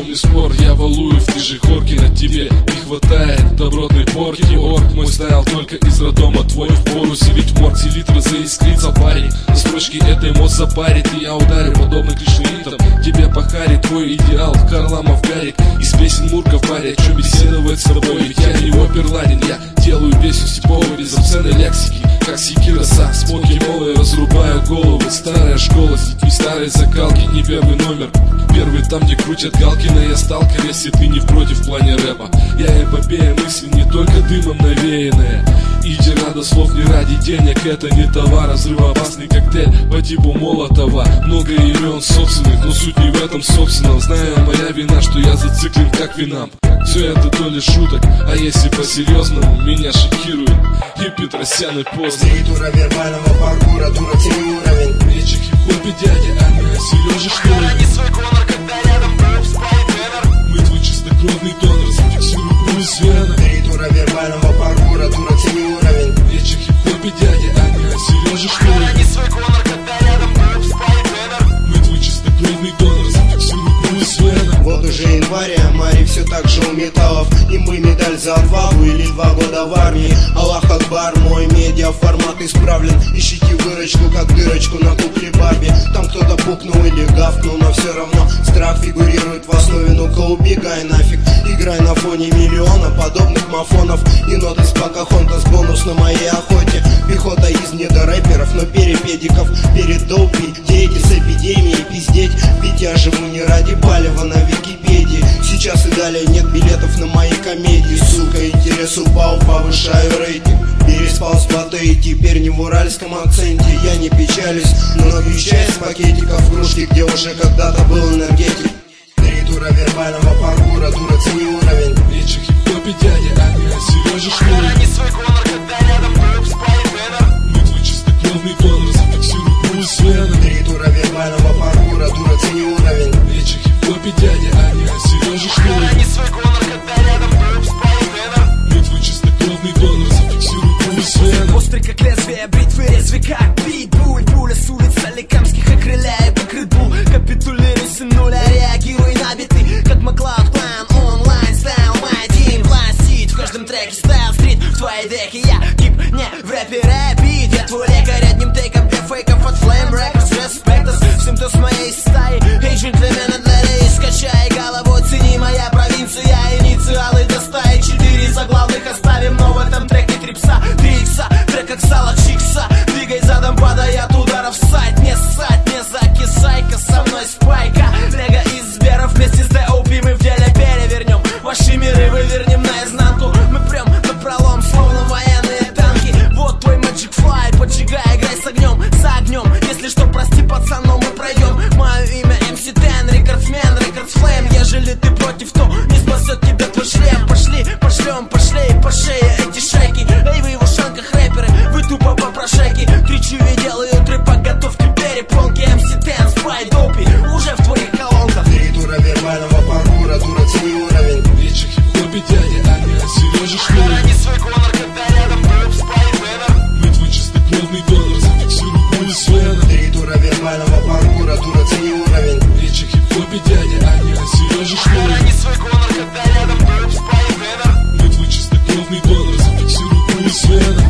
не спор, я Валуев, ты же Хоркина. Тебе не хватает добротной порки. Орк мой стайл только из роддома твой. Впору селить в морг, селитры заискрится парень. На строчке этой мост запарит, и я ударю подобно клишеитам. Тебе похарит твой идеал, Харламов Гарик. Из песен Мурка в баре, чё беседовать с тобой? Ведь я не оперладен, я делаю песню степовой без обсценной лексики. Как секира са, смоки молы разрубаю головы. Старая школа с детьми старой закалки, не первый номер. Первый там, где крутят Галкина, я сталкер, если ты не против в плане рэпа. Я эпопея мысли, не только дымом навеянная. Иди рада слов не ради денег, это не товар. Взрывоопасный коктейль по типу Молотова. Много имен собственных, но суть не в этом собственном. Знаю, моя вина, что я зациклен как винам. Все это то ли шуток, а если по-серьезному, меня шокирует и Петросян, и поздно. Структура вербального паркура, дура, цени уровень. Речи хип-хопе, дядя, армия, Сережа, что ли? Храни свой гонор, когда рядом был спай тенор. Мы твой чистокровный донор, зафиксируй пульс вена. Структура вербального паркура, дура, цени уровень. Речи хип-хопе, дядя, армия, Сережа, что ли? Храни свой гонор, когда рядом был спай тенор. Мы твой чистокровный донор, зафиксируй пульс вена. Вот уже январь, а Мари все так же у металлов. Им бы медаль за отвагу или 2 года в армии. Аллах Акбар, мой медиаформат исправлен. Ищите выручку, как дырочку на кукле Барби. Там кто-то пукнул или гавкнул, но все равно страх фигурирует в основе. Ну-ка убегай нафиг, играй на фоне миллиона подобных мафонов. И ноты с Покахонтас, бонус на моей охоте. Пехота из недорэперов, но перепедиков. Перед доупи, дети с эпидемией пиздеть. Ведь я живу не ради палева на Википедии. Сейчас и далее нет билетов на мои комедии. Сука, интерес упал, повышаю рейтинг. Переспал с Батэ и теперь не в уральском акценте. Я не печалюсь, но пью чай с пакетиков в кружке, где уже когда-то был энергетик. Территория вербального паркура, дура, цени уровень. Речи хип-хопе, дядя, армия, Сережа, что ли? Храни свой гонор, когда рядом был спай тенор. Мы твой чистокровный донор, зафиксируй пульс вена. Территория вербального паркура, дура, цени уровень. Речи хип-хопе, дядя, армия, Сережа, что ли? Храни свой гонор, когда рядом был спай тенор. Мы твой чистокровный донор, зафиксируй пульс вена. Острый как лезвие бритвы, резвый как питбуль. Пуля с улиц Соликамских окрыляет как Редбул. Капитулируй с нуля, реагируй на биты, как Маклауд Клан, онлайн стайл, мой дим. Пластит в каждом треке стайл стрит. В твоей деке я кип, не в рэпе рэпит. Я твой лекарь одним тейком для фейков от Flame Records. Респектос всем, кто с моей стаи. Эй, джентльмены, для рейс, скачай головой, цени моя провинция. Инициалы до стаи, 4 заглавных оставим, но в этом треке трипса, 3 икса, трек как сало чикса. Двигай задом, падая от ударов, сайт, не закисайка, со мной спайка. Лего из Сберов вместе с D.O.P. мы в деле перевернем. Ваши миры вывернем наизнанку. Мы прям напролом, словно военные танки. Вот твой Magic Fly, поджигай, играй с огнем, за огнем. Если что, прости, пацан, но мы пройдем. Мое имя MC10, рекордсмен, рекордсфлейм. Ежели ты против, то не спасет тебя твой шлем. Пошли, пошлем, пошли по шее эти шейки. Эй, вы в ушанках рэперы, вы тупо попрошайки. Кричу и делаю трэпа, готовьте перепонки. MC10, Spy, Допи, уже в твоих колонках. Территория вербального паркура, дура, цени уровень. Речи хип-хопе, дядя, армия, Сережа, что ли? Храни свой гонор, когда рядом был спай тенор. Мы твой чистокровный донор, зафиксируй пульс вена. Территория вербального паркура, дура, цени уровень. Речи хип-хопе, дядя, армия, Сережа, что ли? Храни свой гонор, когда рядом был спай тенор. Мы твой чистокровный донор, зафиксируй пульс вена.